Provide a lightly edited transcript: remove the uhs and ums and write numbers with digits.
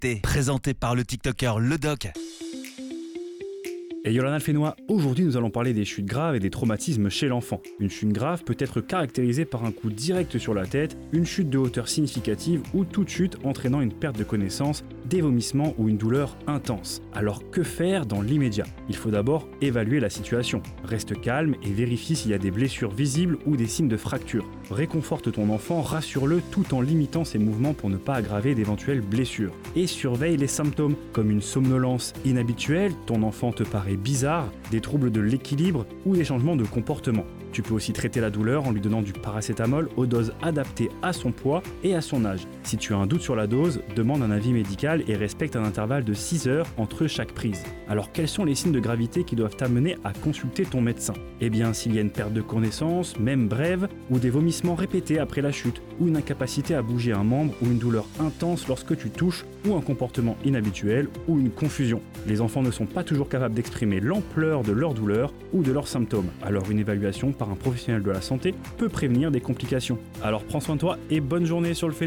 Connecté, présenté par le TikToker Le Doc. Et Yolanda Alfénois, aujourd'hui nous allons parler des chutes graves et des traumatismes chez l'enfant. Une chute grave peut être caractérisée par un coup direct sur la tête, une chute de hauteur significative ou toute chute entraînant une perte de connaissance, des vomissements ou une douleur intense. Alors que faire dans l'immédiat ? Il faut d'abord évaluer la situation. Reste calme et vérifie s'il y a des blessures visibles ou des signes de fracture. Réconforte ton enfant, rassure-le tout en limitant ses mouvements pour ne pas aggraver d'éventuelles blessures. Et surveille les symptômes, comme une somnolence inhabituelle, ton enfant te paraît bizarre, des troubles de l'équilibre ou des changements de comportement. Tu peux aussi traiter la douleur en lui donnant du paracétamol aux doses adaptées à son poids et à son âge. Si tu as un doute sur la dose, demande un avis médical et respecte un intervalle de 6 heures entre chaque prise. Alors quels sont les signes de gravité qui doivent t'amener à consulter ton médecin ? Eh bien s'il y a une perte de connaissance, même brève, ou des vomissements répétés après la chute, ou une incapacité à bouger un membre, ou une douleur intense lorsque tu touches, ou un comportement inhabituel, ou une confusion. Les enfants ne sont pas toujours capables d'exprimer l'ampleur de leur douleur ou de leurs symptômes. Alors une évaluation par un professionnel de la santé peut prévenir des complications. Alors prends soin de toi et bonne journée sur le Phéno.